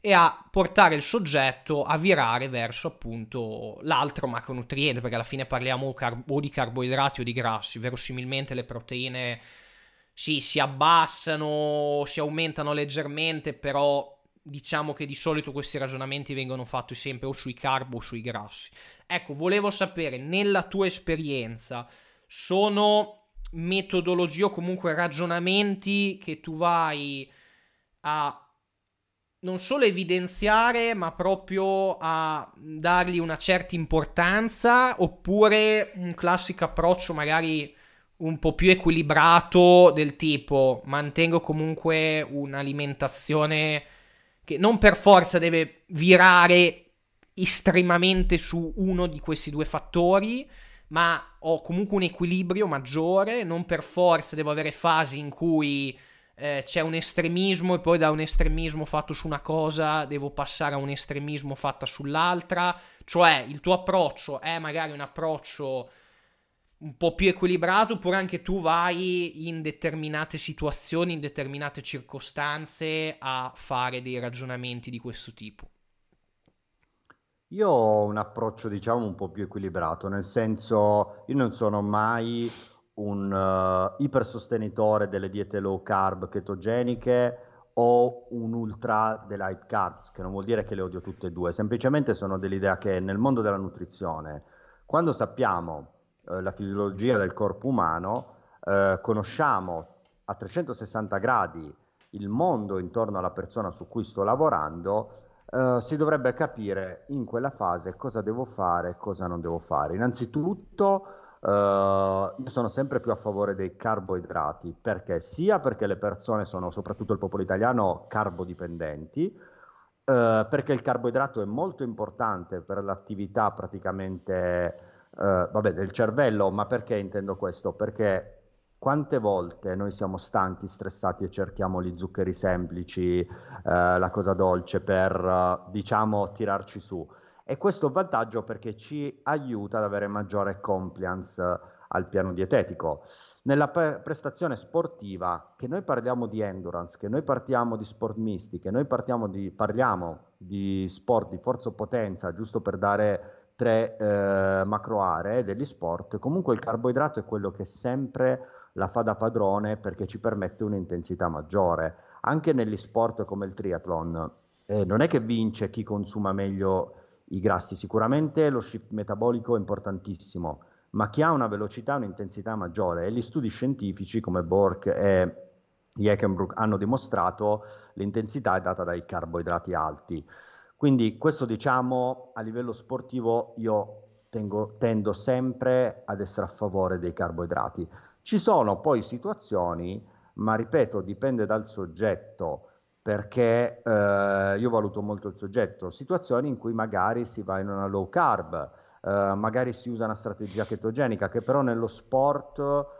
e a portare il soggetto a virare verso appunto l'altro macronutriente, perché alla fine parliamo o, car- o di carboidrati o di grassi. Verosimilmente le proteine sì, si abbassano, si aumentano leggermente, però diciamo che di solito questi ragionamenti vengono fatti sempre o sui carbo o sui grassi. Ecco, volevo sapere, nella tua esperienza, sono metodologie o comunque ragionamenti che tu vai a non solo evidenziare, ma proprio a dargli una certa importanza, oppure un classico approccio magari un po' più equilibrato del tipo mantengo comunque un'alimentazione che non per forza deve virare estremamente su uno di questi due fattori, ma ho comunque un equilibrio maggiore, non per forza devo avere fasi in cui eh, c'è un estremismo e poi da un estremismo fatto su una cosa devo passare a un estremismo fatto sull'altra, cioè il tuo approccio è magari un approccio un po' più equilibrato, oppure anche tu vai in determinate situazioni, in determinate circostanze a fare dei ragionamenti di questo tipo. Io ho un approccio, diciamo, un po' più equilibrato, nel senso, io non sono mai un eh, ipersostenitore delle diete low carb ketogeniche o un ultra delle high carbs, che non vuol dire che le odio tutte e due, semplicemente sono dell'idea che nel mondo della nutrizione, quando sappiamo eh, la fisiologia del corpo umano, eh, conosciamo a trecentosessanta gradi il mondo intorno alla persona su cui sto lavorando, eh, si dovrebbe capire in quella fase cosa devo fare e cosa non devo fare. Innanzitutto, eh, io sono sempre più a favore dei carboidrati, perché sia perché le persone sono, soprattutto il popolo italiano, carbodipendenti, eh, perché il carboidrato è molto importante per l'attività praticamente, eh, vabbè, del cervello, ma perché intendo questo? Perché quante volte noi siamo stanchi, stressati e cerchiamo gli zuccheri semplici, eh, la cosa dolce per, eh, diciamo, tirarci su. E questo è un vantaggio perché ci aiuta ad avere maggiore compliance eh, al piano dietetico. Nella pre- prestazione sportiva, che noi parliamo di endurance, che noi partiamo di sport misti, che noi partiamo di, parliamo di sport di forza o potenza, giusto per dare tre eh, macro aree degli sport, comunque il carboidrato è quello che sempre la fa da padrone perché ci permette un'intensità maggiore. Anche negli sport come il triathlon, eh, non è che vince chi consuma meglio i grassi, sicuramente lo shift metabolico è importantissimo, ma chi ha una velocità, un'intensità maggiore, e gli studi scientifici come Bork e Heckenbrook hanno dimostrato l'intensità è data dai carboidrati alti. Quindi questo diciamo a livello sportivo io tengo- tendo sempre ad essere a favore dei carboidrati. Ci sono poi situazioni, ma ripeto, dipende dal soggetto, perché eh, io valuto molto il soggetto, situazioni in cui magari si va in una low carb, eh, magari si usa una strategia chetogenica, che però nello sport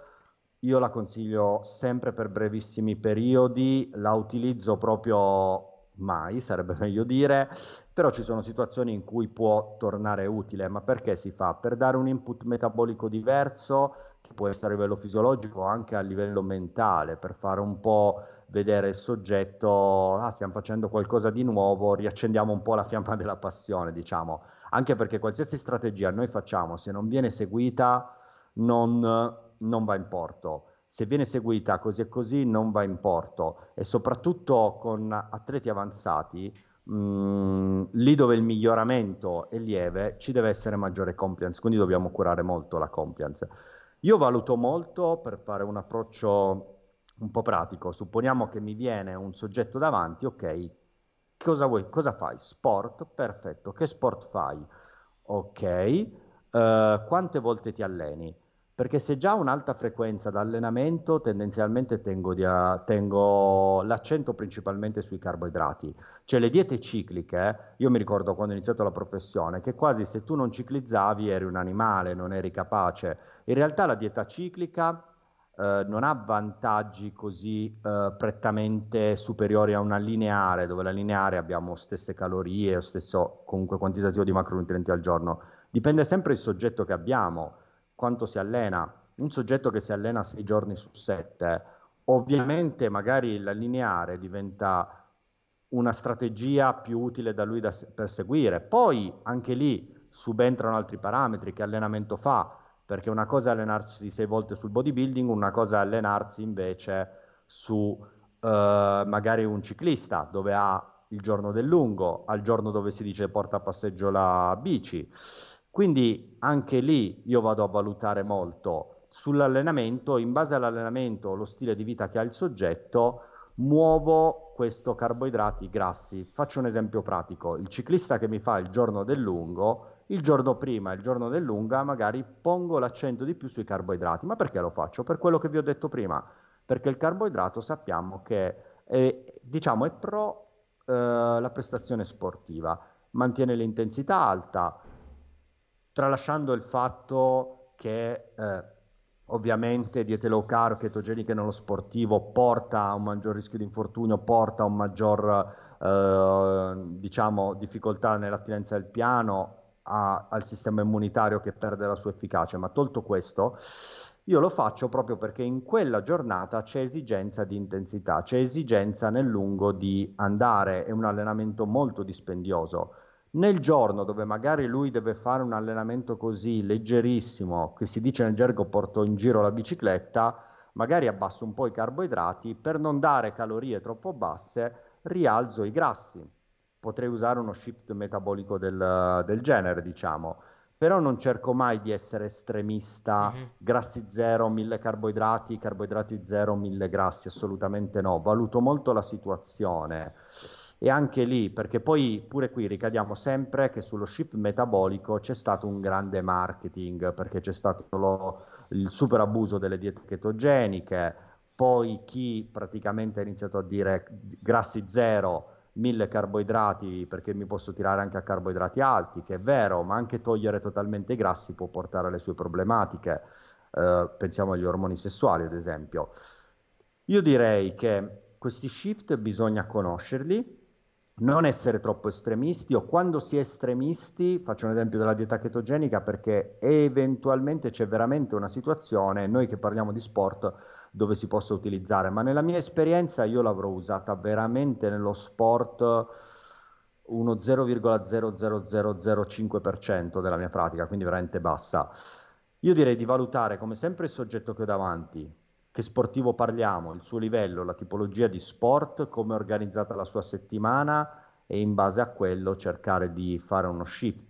io la consiglio sempre per brevissimi periodi, la utilizzo proprio mai, sarebbe meglio dire, però ci sono situazioni in cui può tornare utile, ma perché si fa? Per dare un input metabolico diverso, che può essere a livello fisiologico o anche a livello mentale, per fare un po' vedere il soggetto, ah, stiamo facendo qualcosa di nuovo, riaccendiamo un po' la fiamma della passione, diciamo. Anche perché qualsiasi strategia noi facciamo, se non viene seguita, non, non va in porto. Se viene seguita così e così, non va in porto. E soprattutto con atleti avanzati, mh, lì dove il miglioramento è lieve, ci deve essere maggiore compliance, quindi dobbiamo curare molto la compliance. Io valuto molto per fare un approccio un po' pratico. Supponiamo che mi viene un soggetto davanti, ok, cosa vuoi, cosa fai? Sport? Perfetto. Che sport fai? Ok. Eh, quante volte ti alleni? Perché se già ho un'alta frequenza d'allenamento, tendenzialmente tengo, di a- tengo l'accento principalmente sui carboidrati. Cioè le diete cicliche, io mi ricordo quando ho iniziato la professione, che quasi se tu non ciclizzavi eri un animale, non eri capace. In realtà la dieta ciclica eh, non ha vantaggi così eh, prettamente superiori a una lineare, dove la lineare abbiamo stesse calorie o stesso comunque quantitativo di macronutrienti al giorno. Dipende sempre il soggetto che abbiamo, quanto si allena. Un soggetto che si allena sei giorni su sette, ovviamente magari la lineare diventa una strategia più utile da lui da perseguire. Poi anche lì subentrano altri parametri, che allenamento fa, perché una cosa è allenarsi sei volte sul bodybuilding, una cosa è allenarsi invece su eh, magari un ciclista, dove ha il giorno del lungo, al giorno dove si dice porta a passeggio la bici. Quindi anche lì io vado a valutare molto sull'allenamento, in base all'allenamento, lo stile di vita che ha il soggetto, muovo questo carboidrati grassi. Faccio un esempio pratico: il ciclista che mi fa il giorno del lungo, il giorno prima, il giorno del lunga, magari pongo l'accento di più sui carboidrati. Ma perché lo faccio? Per quello che vi ho detto prima, perché il carboidrato sappiamo che è, diciamo, è pro eh, la prestazione sportiva, mantiene l'intensità alta, tralasciando il fatto che eh, ovviamente diete low carb, ketogeniche nello sportivo porta a un maggior rischio di infortunio, porta a un maggior eh, diciamo difficoltà nell'attinenza del piano, a, al sistema immunitario che perde la sua efficacia. Ma tolto questo, io lo faccio proprio perché in quella giornata c'è esigenza di intensità, c'è esigenza nel lungo di andare, è un allenamento molto dispendioso. Nel giorno dove magari lui deve fare un allenamento così leggerissimo, che si dice nel gergo porto in giro la bicicletta, magari abbasso un po' i carboidrati, per non dare calorie troppo basse, rialzo i grassi. Potrei usare uno shift metabolico del, del genere, diciamo, però non cerco mai di essere estremista, Mhm. grassi zero, mille carboidrati, carboidrati zero, mille grassi, assolutamente no. Valuto molto la situazione. E anche lì, perché poi pure qui ricadiamo sempre che sullo shift metabolico c'è stato un grande marketing, perché c'è stato lo, il super abuso delle diete ketogeniche, poi chi praticamente ha iniziato a dire grassi zero, mille carboidrati, perché mi posso tirare anche a carboidrati alti, che è vero, ma anche togliere totalmente i grassi può portare alle sue problematiche. Eh, pensiamo agli ormoni sessuali, ad esempio. Io direi che questi shift bisogna conoscerli, non essere troppo estremisti, o quando si è estremisti, faccio un esempio della dieta chetogenica, perché eventualmente c'è veramente una situazione, noi che parliamo di sport, dove si possa utilizzare, ma nella mia esperienza io l'avrò usata veramente nello sport uno zero virgola zero zero zero zero cinque per cento della mia pratica, quindi veramente bassa. Io direi di valutare come sempre il soggetto che ho davanti, che sportivo parliamo, il suo livello, la tipologia di sport, come è organizzata la sua settimana, e in base a quello cercare di fare uno shift.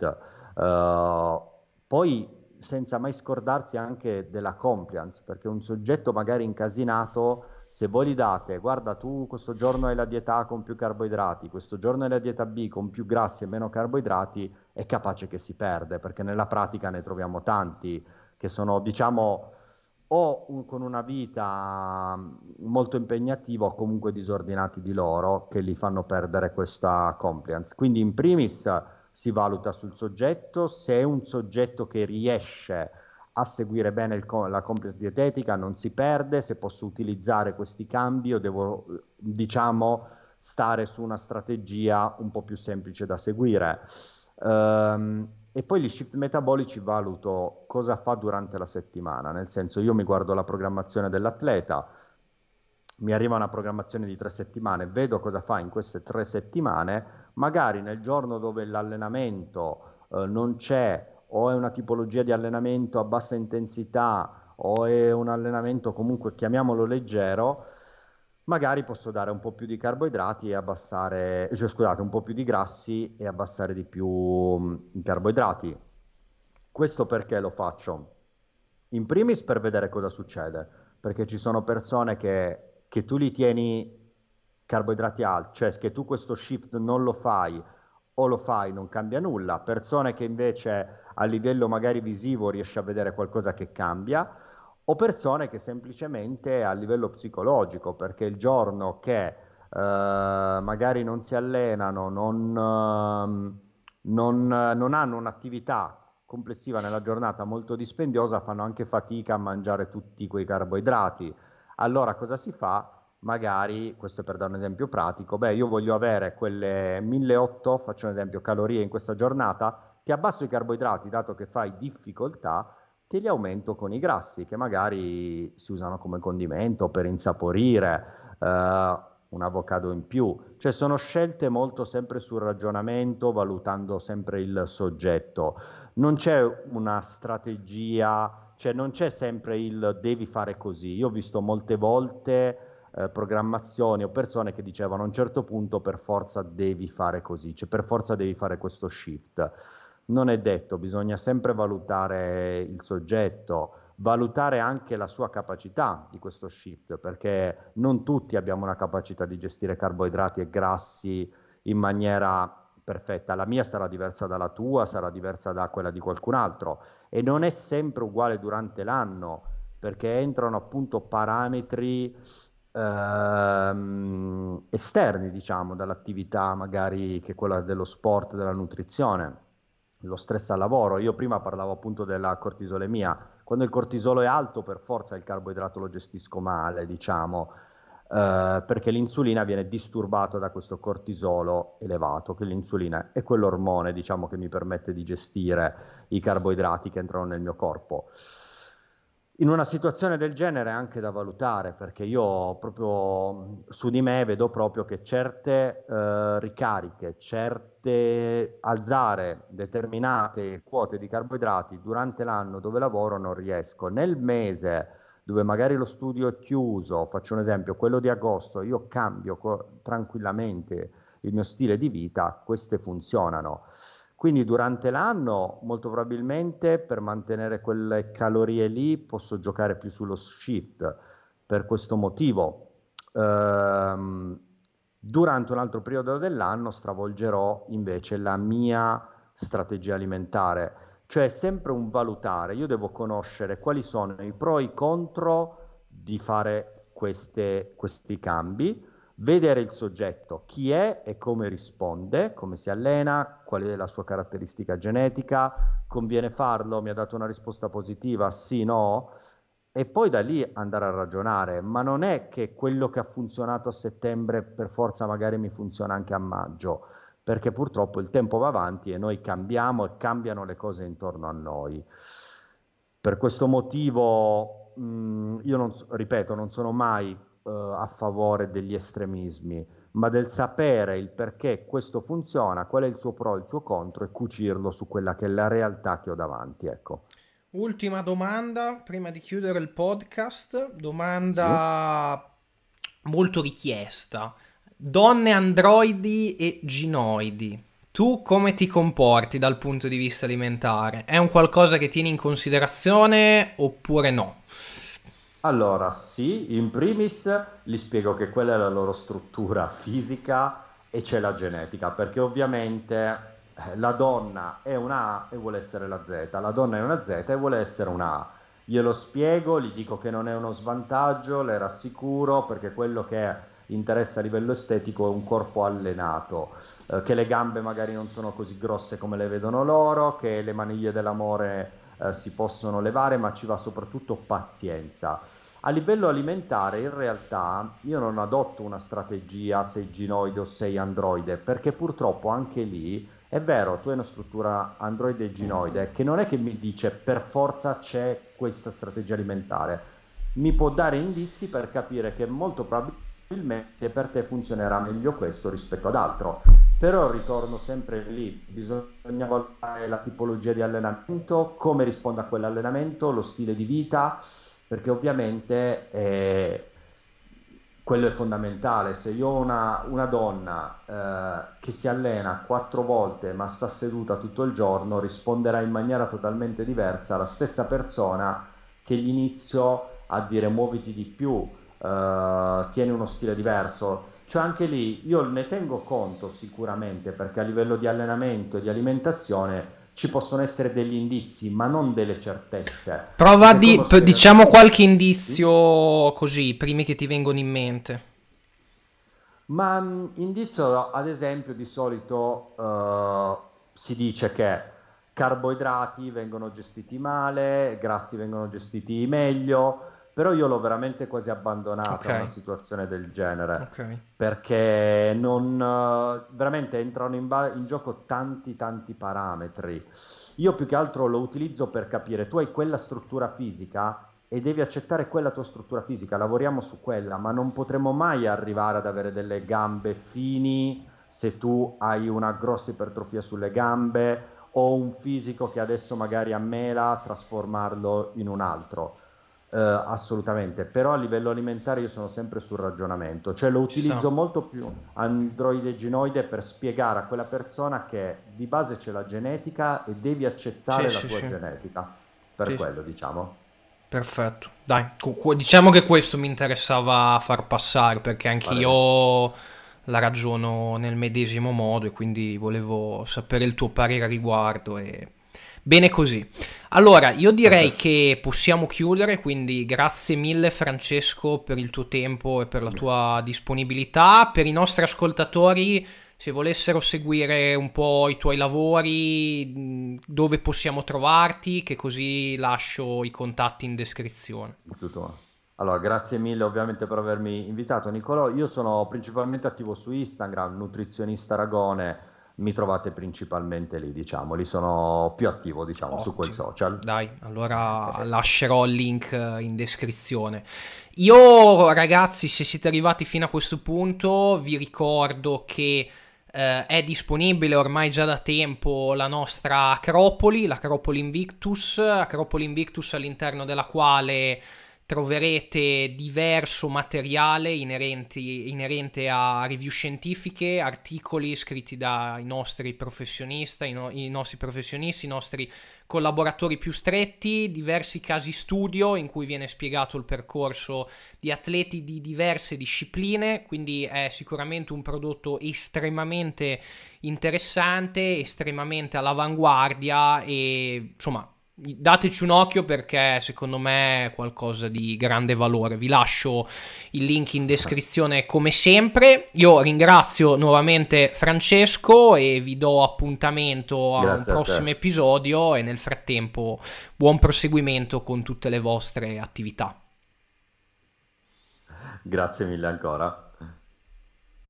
Uh, poi senza mai scordarsi anche della compliance, perché un soggetto magari incasinato, se voi gli date, guarda tu questo giorno hai la dieta A con più carboidrati, questo giorno hai la dieta B con più grassi e meno carboidrati, è capace che si perde, perché nella pratica ne troviamo tanti che sono, diciamo, o un- con una vita mm, molto impegnativa o comunque disordinati di loro, che li fanno perdere questa compliance. Quindi in primis si valuta sul soggetto, se è un soggetto che riesce a seguire bene il co- la compliance dietetica, non si perde, se posso utilizzare questi cambi o devo, eh, diciamo, stare su una strategia un po' più semplice da seguire. Ehm, e poi gli shift metabolici valuto cosa fa durante la settimana, nel senso io mi guardo la programmazione dell'atleta, mi arriva una programmazione di tre settimane, vedo cosa fa in queste tre settimane, magari nel giorno dove l'allenamento eh, non c'è, o è una tipologia di allenamento a bassa intensità, o è un allenamento comunque chiamiamolo leggero, magari posso dare un po' più di carboidrati e abbassare, cioè, scusate, un po' più di grassi e abbassare di più mh, i carboidrati. Questo perché lo faccio? In primis per vedere cosa succede, perché ci sono persone che, che tu li tieni carboidrati alti, cioè che tu questo shift non lo fai o lo fai, non cambia nulla. Persone che invece a livello magari visivo riesci a vedere qualcosa che cambia, o persone che semplicemente a livello psicologico, perché il giorno che eh, magari non si allenano, non, ehm, non, non hanno un'attività complessiva nella giornata molto dispendiosa, fanno anche fatica a mangiare tutti quei carboidrati. Allora cosa si fa? Magari, questo è per dare un esempio pratico, beh, io voglio avere quelle milleottocento, faccio un esempio, calorie in questa giornata, ti abbasso i carboidrati, dato che fai difficoltà, te li aumento con i grassi, che magari si usano come condimento per insaporire. Eh, un avocado in più, cioè sono scelte molto sempre sul ragionamento, valutando sempre il soggetto. Non c'è una strategia, cioè non c'è sempre il devi fare così. Io ho visto molte volte eh, programmazioni o persone che dicevano a un certo punto per forza devi fare così, cioè per forza devi fare questo shift. Non è detto, bisogna sempre valutare il soggetto, valutare anche la sua capacità di questo shift, perché non tutti abbiamo una capacità di gestire carboidrati e grassi in maniera perfetta. La mia sarà diversa dalla tua, sarà diversa da quella di qualcun altro e non è sempre uguale durante l'anno, perché entrano appunto parametri ehm, esterni, diciamo, dall'attività magari che è quella dello sport, della nutrizione, lo stress al lavoro. Io prima parlavo appunto della cortisolemia. Quando il cortisolo è alto, per forza il carboidrato lo gestisco male, diciamo, eh, perché l'insulina viene disturbata da questo cortisolo elevato, che l'insulina è quell'ormone, diciamo, che mi permette di gestire i carboidrati che entrano nel mio corpo. In una situazione del genere è anche da valutare, perché io proprio su di me vedo proprio che certe eh, ricariche, certe alzare determinate quote di carboidrati durante l'anno dove lavoro non riesco. Nel mese dove magari lo studio è chiuso, faccio un esempio, quello di agosto, io cambio co- tranquillamente il mio stile di vita, queste funzionano. Quindi durante l'anno, molto probabilmente per mantenere quelle calorie lì, posso giocare più sullo shift. Per questo motivo, ehm, durante un altro periodo dell'anno stravolgerò invece la mia strategia alimentare. Cioè è sempre un valutare. Io devo conoscere quali sono i pro e i contro di fare queste- questi cambi, vedere il soggetto, chi è e come risponde, come si allena, qual è la sua caratteristica genetica, conviene farlo, mi ha dato una risposta positiva, sì, no, e poi da lì andare a ragionare, ma non è che quello che ha funzionato a settembre per forza magari mi funziona anche a maggio, perché purtroppo il tempo va avanti e noi cambiamo e cambiano le cose intorno a noi. Per questo motivo, mh, io non, so- ripeto, non sono mai eh, a favore degli estremismi, ma del sapere il perché questo funziona, qual è il suo pro e il suo contro e cucirlo su quella che è la realtà che ho davanti, ecco. Ultima domanda prima di chiudere il podcast, Sì? domanda molto richiesta. Donne androidi e ginoidi. Tu come ti comporti dal punto di vista alimentare? È un qualcosa che tieni in considerazione oppure no? Allora, sì, in primis gli spiego che quella è la loro struttura fisica e c'è la genetica, perché ovviamente eh, la donna è una A e vuole essere la Z, la donna è una Z e vuole essere una A. Glielo spiego, gli dico che non è uno svantaggio, le rassicuro, perché quello che interessa a livello estetico è un corpo allenato, eh, che le gambe magari non sono così grosse come le vedono loro, che le maniglie dell'amore eh, si possono levare, ma ci va soprattutto pazienza. A livello alimentare, in realtà, io non adotto una strategia sei ginoide o sei androide, perché purtroppo anche lì è vero, tu hai una struttura androide e ginoide, che non è che mi dice per forza c'è questa strategia alimentare. Mi può dare indizi per capire che molto probabilmente per te funzionerà meglio questo rispetto ad altro. Però ritorno sempre lì, bisogna valutare la tipologia di allenamento, come risponde a quell'allenamento, lo stile di vita, perché ovviamente eh, quello è fondamentale. Se io ho una, una donna eh, che si allena quattro volte ma sta seduta tutto il giorno, risponderà in maniera totalmente diversa alla stessa persona che gli inizio a dire muoviti di più, eh, tieni uno stile diverso. Cioè anche lì io ne tengo conto sicuramente perché a livello di allenamento e di alimentazione ci possono essere degli indizi, ma non delle certezze. Prova Perché come di, ho p- spiegato, diciamo qualche sì? indizio così, i primi che ti vengono in mente. Ma mh, indizio, ad esempio, di solito eh, si dice che carboidrati vengono gestiti male, grassi vengono gestiti meglio, però io l'ho veramente quasi abbandonata Ok, una situazione del genere, ok. perché non, eh, veramente entrano in, ba- in gioco tanti tanti parametri. Io più che altro lo utilizzo per capire, tu hai quella struttura fisica? e devi accettare quella tua struttura fisica, lavoriamo su quella, ma non potremo mai arrivare ad avere delle gambe fini se tu hai una grossa ipertrofia sulle gambe o un fisico che adesso magari ammela, trasformarlo in un altro. Eh, assolutamente, però a livello alimentare io sono sempre sul ragionamento, cioè lo Ci sta. utilizzo molto più androide ginoide per spiegare a quella persona che di base c'è la genetica e devi Sì, accettare la sì, tua sì. genetica, per Sì, quello diciamo. perfetto. Dai, cu- cu- diciamo che questo mi interessava far passare perché Va bene. anch'io la ragiono nel medesimo modo e quindi volevo sapere il tuo parere a riguardo e bene così. Allora, io direi che possiamo chiudere, quindi grazie mille Francesco per il tuo tempo e per la tua disponibilità. Per i nostri ascoltatori, se volessero seguire un po' i tuoi lavori, mh, dove possiamo trovarti, che così lascio i contatti in descrizione. Il tutto. Allora, grazie mille ovviamente per avermi invitato, Nicolò. Io sono principalmente attivo su Instagram, nutrizionista Ragone, mi trovate principalmente lì, diciamo, lì sono più attivo, diciamo, su quel Ottimo. social. Dai, allora Eh, lascerò il link eh, in descrizione. Io, ragazzi, se siete arrivati fino a questo punto, vi ricordo che eh, è disponibile ormai già da tempo la nostra Acropoli, l'Acropoli Invictus, Acropoli Invictus all'interno della quale troverete diverso materiale inerenti- inerente a review scientifiche, articoli scritti dai nostri professionisti, i, no- i nostri professionisti, i nostri collaboratori più stretti, diversi casi studio in cui viene spiegato il percorso di atleti di diverse discipline, quindi è sicuramente un prodotto estremamente interessante, estremamente all'avanguardia e insomma dateci un occhio perché secondo me è qualcosa di grande valore. Vi lascio il link in descrizione come sempre. Io ringrazio nuovamente Francesco e vi do appuntamento a un Grazie a prossimo te, episodio e nel frattempo buon proseguimento con tutte le vostre attività. grazie mille ancora.